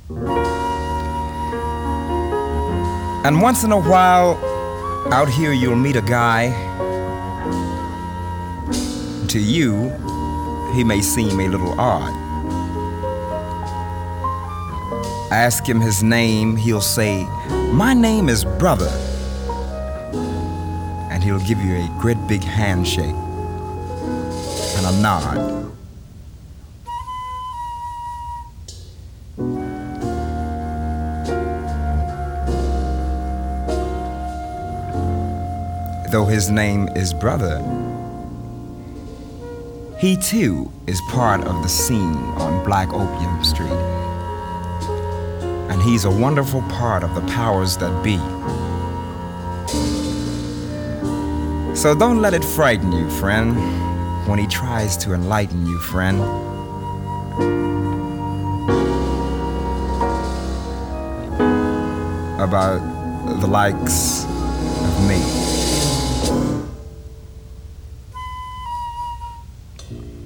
And once in a while, out here you'll meet a guy. To you, he may seem a little odd. Ask him his name, he'll say, "My name is Brother." And he'll give you a great big handshake and a nod. Though his name is Brother, he too is part of the scene on Black Opium Street. And he's a wonderful part of the powers that be. So don't let it frighten you, friend, when he tries to enlighten you, friend. About the likes of me.